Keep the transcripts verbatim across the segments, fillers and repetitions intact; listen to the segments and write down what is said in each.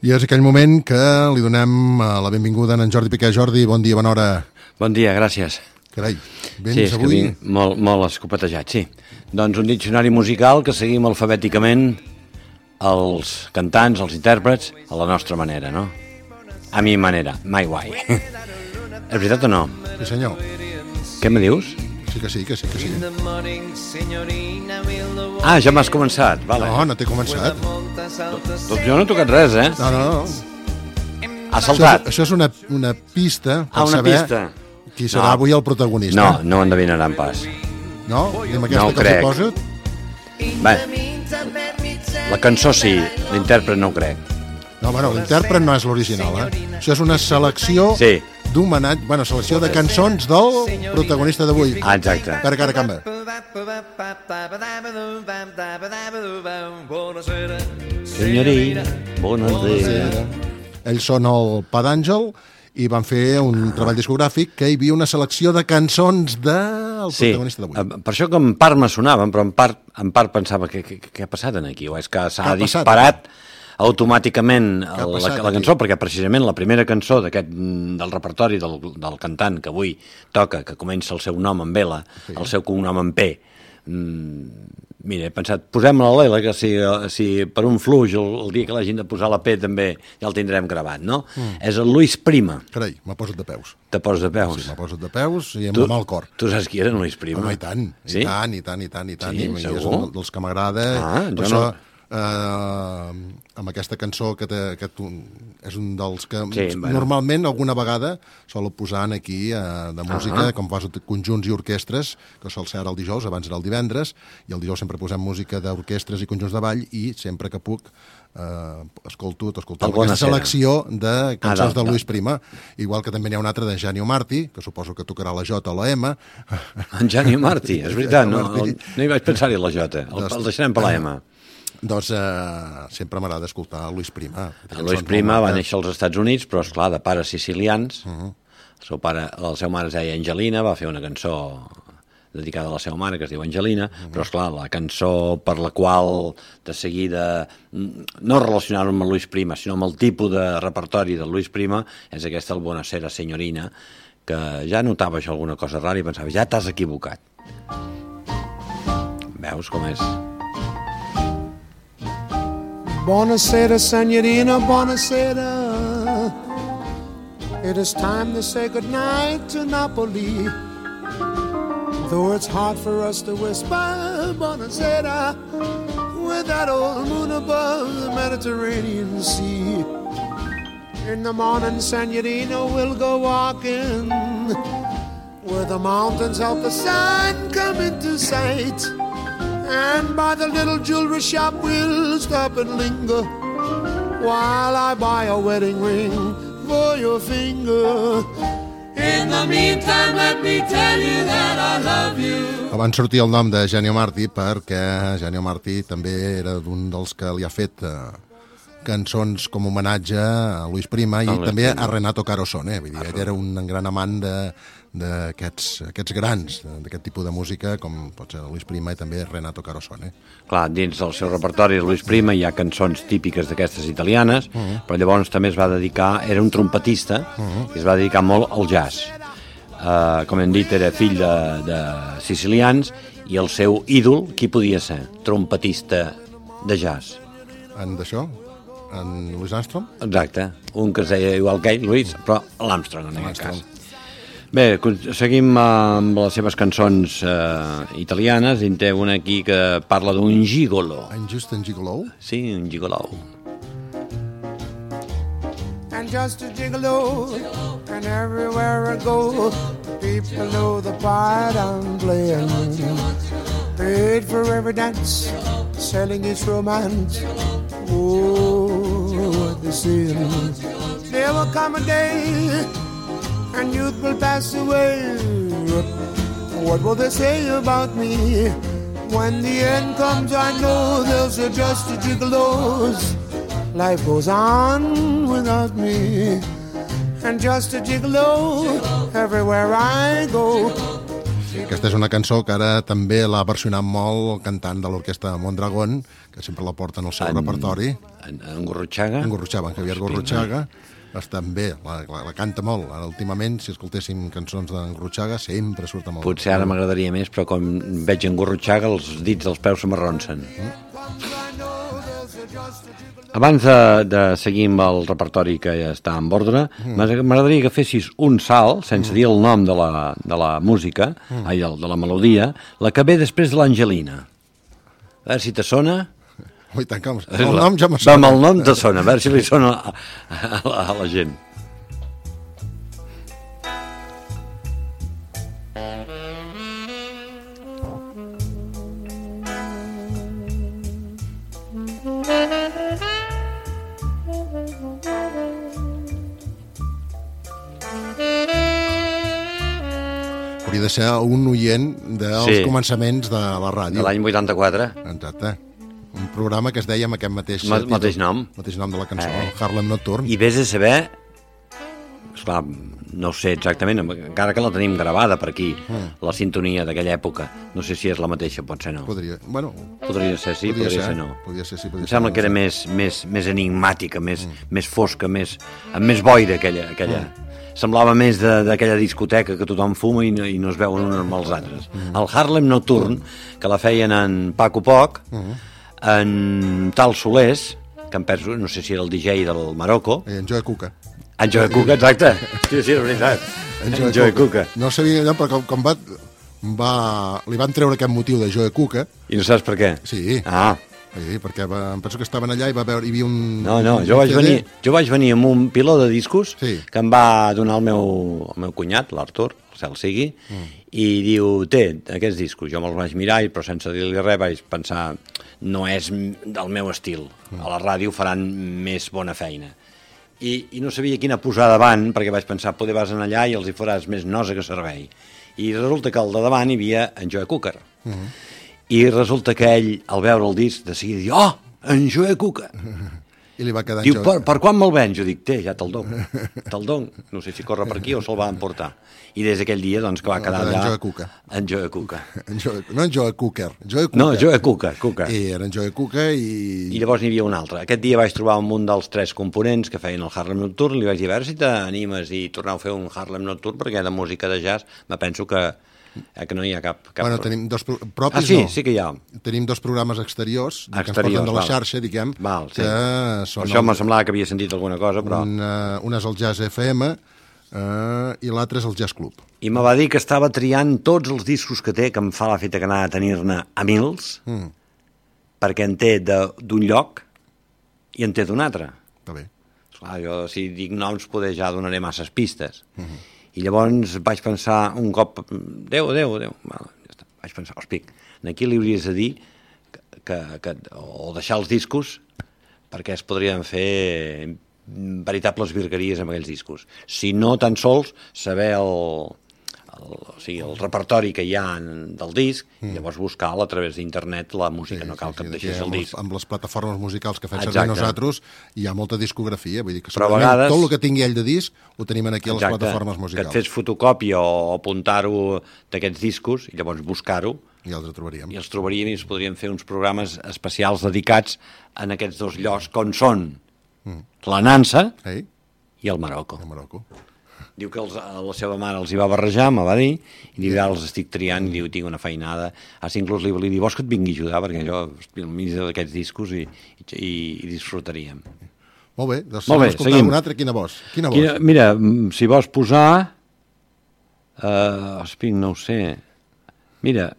I és aquell moment que li donem la benvinguda a en Jordi Piqué. Jordi, bon dia, bona hora. Bon dia, gràcies. Carai, vens sí, és avui? Que vinc molt, molt escopetejat, sí. Doncs un diccionari musical que seguim alfabèticament els cantants, els intèrprets, a la nostra manera, no? A mi manera, my way. És veritat o no? Sí, senyor. Què me dius? Sí que sí, que sí, que sí. Ah, ja m'has començat, vale. No, no t'he començat. Doncs jo no he tocat res, eh? No, no, no. Has saltat. Això és, això és una, una pista per ah, una saber pista. qui serà no. avui el protagonista. No, no endevinaran pas. No? I amb aquesta no que crec. els poso? Bé, la cançó sí, l'intèrpret no ho crec. No, bueno, l'intèrpret no és l'original, eh? Això és una selecció sí. d'homenatge, bueno, selecció de cançons del protagonista d'avui. Ah, exacte. Cara, cara, camba. Senyorina, buonasera. Ells són el Pa d'Àngel i van fer un treball discogràfic que hi havia una selecció de cançons del sí, protagonista d'avui. Per això que en part me sonaven, però en part, en part pensava que, que, que ha passat aquí, o és que s'ha disparat automàticament el, la, la cançó, perquè precisament la primera cançó d'aquest del repertori del, del cantant que avui toca, que comença el seu nom en Vela, sí. el seu cognom en P. Mm, mira, he pensat, posem-la a l'Ela, que si, si per un fluix el, el dia que l'hagin de posar la P també ja el tindrem gravat, no? Mm. És el Luis Prima. Carai, m'ha posat de peus. Te poses de peus? Sí, m'ha posat de peus i amb tu, el mal cor. Tu saps qui era en Luis Prima? Home, i tant, i sí? tant, i tant, i tant, i tant. Sí, I segur? és un dels que m'agrada. Ah, per jo això, no... Uh, amb aquesta cançó que, te, que tu, és un dels que sí, bueno. normalment alguna vegada sol posant aquí uh, de música, uh -huh. com fas conjunts i orquestres, que sol ser ara el dijous, abans era el divendres, i el dijous sempre posem música d'orquestres i conjunts de ball, i sempre que puc uh, escolto, t'escolto aquesta selecció de cançons ah, de Luis Prima, igual que també n'hi ha una altra de Gianni Martí, que suposo que tocarà la J o la M. En Gianni Martí, és veritat, no, el, no hi vaig pensar-hi la J, el, el deixarem per la M. Doncs eh, sempre m'agrada escoltar Luis Prima. El Luis Prima va néixer als Estats Units, però, esclar, de pares sicilians. Uh -huh. el, seu pare, el seu mare es deia Angelina, va fer una cançó dedicada a la seva mare, que es diu Angelina, uh -huh. però, esclar, la cançó per la qual, de seguida, no relacionar-ho amb el Luis Prima, sinó amb el tipus de repertori del Luis Prima, és aquesta, el Buonasera, Signorina, que ja notava això alguna cosa rara i pensava, ja t'has equivocat. Veus com és? Buonasera, signorina, buonasera. It is time to say goodnight to Napoli. Though it's hard for us to whisper buonasera with that old moon above the Mediterranean Sea. In the morning, signorina, we'll go walking where the mountains help the sun come into sight. And by the little jewelry shop we'll stop and linger while I buy a wedding ring for your finger. In the meantime, let me tell you that I love you. Abans sortia el nom de Gianni Martí perquè Gianni Martí també era d'un dels que li ha fet eh, cançons com homenatge a Luis Prima i oh, també a Renato Carosone. Vull dir, ell era un gran amant de d'aquests aquests grans, d'aquest tipus de música, com pot ser Luis Prima i també Renato Carosone. Clar, dins del seu repertori de Luis Prima hi ha cançons típiques d'aquestes italianes, uh -huh. però llavors també es va dedicar, era un trompetista, uh -huh. i es va dedicar molt al jazz. Uh, com hem dit, era fill de, de sicilians, i el seu ídol, qui podia ser? Trompetista de jazz. En d'això? En Louis Armstrong? Exacte, un que es deia igual que ell, Louis, però l'Armstrong en aquest cas. Bé, seguim amb les seves cançons eh, italianes. En té una aquí que parla d'un gigolo. En just en gigolo? Sí, un gigolo. And just a gigolo, and everywhere I go, people know the part I'm playing. Paid for every dance, selling each romance. Oh, what they say. There will come a day and youth will pass away. What will they say about me? When the end comes, I know they'll say just a gigolos. Life goes on without me. And just a gigolo everywhere I go. Aquesta és una cançó que ara també l'ha versionat molt el cantant de l'orquestra Mondragón, que sempre la porta en el seu en, repertori. En, en Gurruchaga? En Gurruchaga, en Javier Gurruchaga. Està bé, la, la, la canta molt. Ara, últimament, si escoltéssim cançons d'en Gurruchaga, sempre surt molt. Potser ara m'agradaria més, però com veig en Gurruchaga, els dits dels peus se m'arronsen. Mm. Abans de, de seguir amb el repertori que ja està en ordre, mm. m'agradaria que fessis un salt, sense mm. dir el nom de la, de la música, mm. ai, de la melodia, la que ve després de l'Angelina. A veure si te sona... Ui, tant, com... El nom ja me sona. Amb el nom te sona, a veure si li sona a, a, a, a la gent. Hauria de ser un oient dels sí. començaments de la ràdio. De l'any vuitanta-quatre. Exacte. Un programa que es deia amb aquest mateix... Ma mateix nom. Mateix nom de la cançó, eh. Harlem Nocturne. I vés a saber... Esclar, no ho sé exactament, encara que la tenim gravada per aquí, mm. la sintonia d'aquella època. No sé si és la mateixa, pot ser no. Podria, bueno... Podria ser sí, podria, podria ser, ser no. Podria ser sí, podria em sembla ser, que era més, més, més enigmàtica, més, mm. més fosca, més, amb més boira aquella... aquella. Mm. Semblava més d'aquella discoteca que tothom fuma i no, i no es veuen uns amb els altres. Mm. El Harlem Nocturne, que la feien en Paco Poc, mm. en Tal Solés, que em penso, no sé si era el D J del Marocco. I en Joe Cuca. En Joe Cuca, exacte. Sí, sí, és veritat. En Joe, en Joe Cuca. No sabia allò, però com, com va, va... Li van treure aquest motiu de Joe Cuca. I no saps per què? Sí. Ah. Sí, perquè va, em penso que estaven allà i va veure, hi havia un... No, no, jo vaig, venir, jo vaig venir amb un piló de discos sí. que em va donar el meu, el meu cunyat, l'Artur, el cel sigui, mm. i diu, té, aquests discos. Jo me'ls vaig mirar, però sense dir-li res vaig pensar, no és del meu estil. Mm. A la ràdio faran més bona feina. I, i no sabia quina posar davant, perquè vaig pensar, poder vas anar allà i els hi faràs més nosa que servei. I resulta que al de davant hi havia en Joe Cooker. Mm. I resulta que ell, al veure el disc, de seguida diu, oh, en Joe Cuca. I li va quedar diu, en per, per quan me'l vens? Jo dic, té, ja te'l dono. Te'l dono. No sé si corre per aquí o se'l va emportar. I des d'aquell dia, doncs, que va quedar allà... En Joe Cuca. En Joe Cuca. En Joe, no en Joe Cooker. Joe Cuca. No, Joe Cuca, Cuca. I era en Joe Cuca i... I llavors n'hi havia un altre. Aquest dia vaig trobar un dels tres components que feien el Harlem Nocturne, li vaig dir, a veure si t'animes i tornar a fer un Harlem Nocturne, perquè de música de jazz me penso que... Eh, que no hi ha cap... cap... Bueno, tenim dos pro... propis, ah, sí, no. sí que hi ha. Tenim dos programes exteriors, exteriors que ens porten de la val. xarxa, diguem, val, sí. que són... Per això el... m'ha semblat que havia sentit alguna cosa, però... Un, uh, un és el Jazz F M uh, i l'altre és el Jazz Club. I me va dir que estava triant tots els discos que té, que em fa la feta que anava a tenir-ne a mils, mm. perquè en té d'un lloc i en té d'un altre. Està bé. Esclar, jo, si dic noms, poder ja donaré masses pistes. Mm-hmm. I llavors vaig pensar un cop, Déu, Déu, Déu, bueno, ja està. Vaig pensar, hosti, aquí li hauries de dir que, que, que, o deixar els discos perquè es podrien fer veritables virgueries amb aquells discos. Si no tan sols saber el, el, o sigui, el repertori que hi ha en, del disc, mm. i llavors buscar a través d'internet la música, sí, no cal sí, que et deixés el disc. Amb les plataformes musicals que fem servir nosaltres hi ha molta discografia, vull dir que vegades, tot el que tingui ell de disc ho tenim aquí a les exacte, plataformes musicals. Que et fes fotocòpia o apuntar-ho d'aquests discos i llavors buscar-ho. I els trobaríem. I els trobaríem i es podrien fer uns programes especials dedicats en aquests dos llocs com són mm. la Nansa Ei. i el Marocco. El Marocco. Diu que els, la seva mare els hi va barrejar, me va dir, i diu, ara els estic triant, i diu, tinc una feinada. Has inclús li, li diu, vols que et vingui a ajudar, perquè jo al mig d'aquests discos i, i, i disfrutaríem. Molt bé, doncs Molt bé, seguim. Un altre, quina voz? Quina voz? Quina, mira, si vols posar... Uh, Espinc, no ho sé... Mira,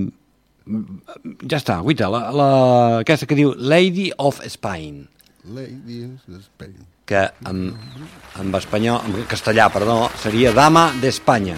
mm, ja està, guaita, la, la, aquesta que diu Lady of Spain. Lady of Spain. Que en, en espanyol, en castellà, perdó, seria Dama d'Espanya.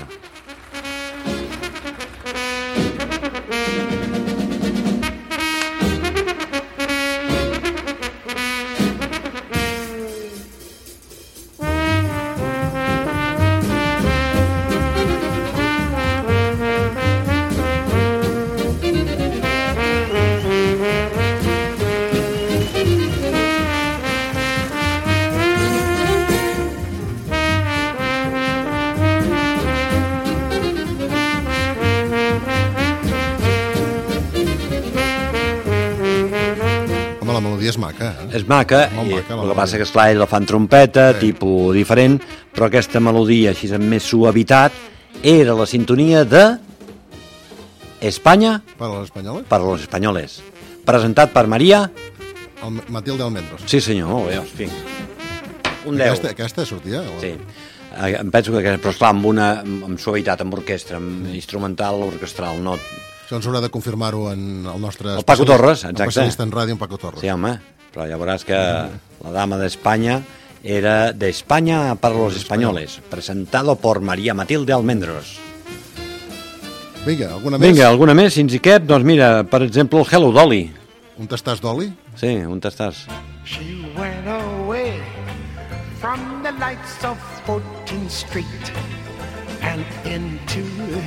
és maca. Eh? És maca, Molt i maca, el que passa que, esclar, ell la fa en trompeta, sí. tipus diferent, però aquesta melodia així amb més suavitat era la sintonia de Espanya Per a les espanyoles? per a los espanyoles. Presentat per Maria... El Matilde Almendros. Sí, senyor, molt bé, hosti. Un deu. Aquesta, aquesta sortia? O... Sí. Em penso que, però esclar, amb una amb suavitat, amb orquestra, amb instrumental, orquestral, no... Això ens haurà de confirmar-ho en el nostre... El Paco Torres, exacte. El especialista en ràdio, en Paco Torres. Sí, home, però ja veuràs que la dama d'Espanya era de España para los españoles, presentado por María Matilde Almendros. Vinga, alguna més? Vinga, alguna més, fins i aquest? Doncs mira, per exemple, el Hello Dolly. Un tastàs d'oli? Sí, un tastàs. She went away from the lights of fourteenth Street and into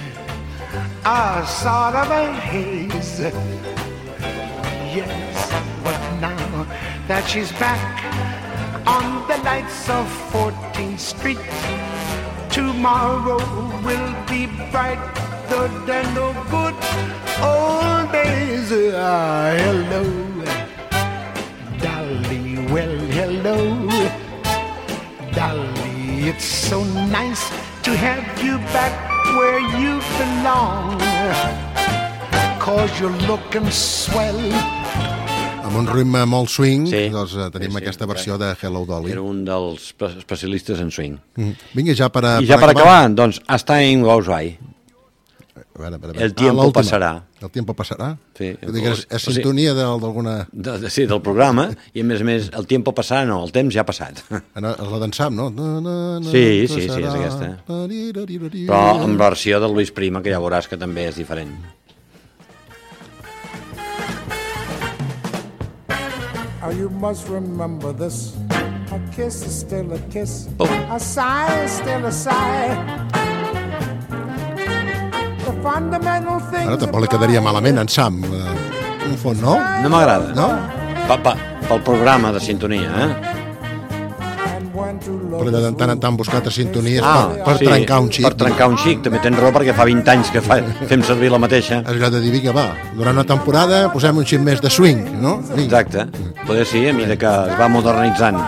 a sort of a haze. Yes, but now that she's back on the lights of fourteenth Street, tomorrow will be brighter than the good old days. Ah, hello, Dolly, well, hello, Dolly, it's so nice to have you back where you belong, 'cause you're looking swell. Amb un ritme molt swing, sí, doncs tenim sí, sí, aquesta versió de Hello Dolly. Era un dels especialistes en swing. Mm. Vinga, ja per, a, I ja per, per acabar, acabar, doncs, As Time Goes By. A veure, a veure, a veure. El tiempo ah, passarà. El tiempo passarà? Sí. És, és sintonia d'alguna... De, de, sí, del programa, i a més a més, el tiempo passarà, no, el temps ja ha passat. La dansam, no? Sí, sí, sí, és aquesta. Però en versió de Luis Prima, que ja veuràs que també és diferent. Oh, you must remember this. A kiss is still a kiss. Oh. A sigh is still a sigh. The fundamental things. Ara tampoc li quedaria malament en Sam. Un font, no? No m'agrada. No? Pa, pa, pel programa de sintonia, eh? Però de tant en tant buscar altres sintonies ah, per, per sí, trencar un xic. Per trencar un xic, també tens raó perquè fa vint anys que fa, fem servir la mateixa. És allò de dir, vinga, va, durant una temporada posem un xic més de swing, no? Vinga. Exacte, poder sí, a mesura que es va modernitzant.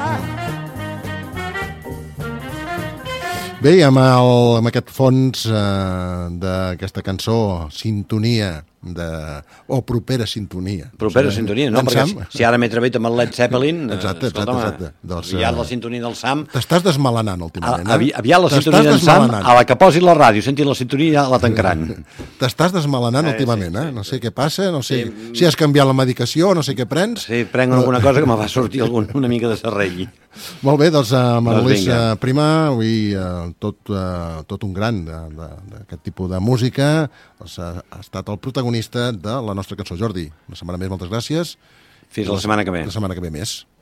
Bé, amb, el, amb aquest fons eh, d'aquesta cançó, Sintonia, de... o propera sintonia. Propera sí, sintonia, no? Perquè si, si ara m'he treballat amb el Led Zeppelin, exacte, exacte, exacte. Doncs, aviat la sintonia del Sam... T'estàs desmelenant últimament, eh? Avi, aviat la sintonia del Sam, a la que posi la ràdio, sentin la sintonia, la tancaran. T'estàs desmelenant eh, últimament, eh? No sé què passa, no sé sí. si has canviat la medicació, no sé què prens... Sí, prenc alguna cosa que me va sortir algun, una mica de serrell. Molt bé, doncs amb el doncs Luis uh, Prima, avui uh, tot, uh, tot un gran d'aquest tipus de música, doncs, uh, ha estat el protagonista de la nostra cançó. Jordi, una setmana més, moltes gràcies. Fins la setmana que ve. La setmana que ve més.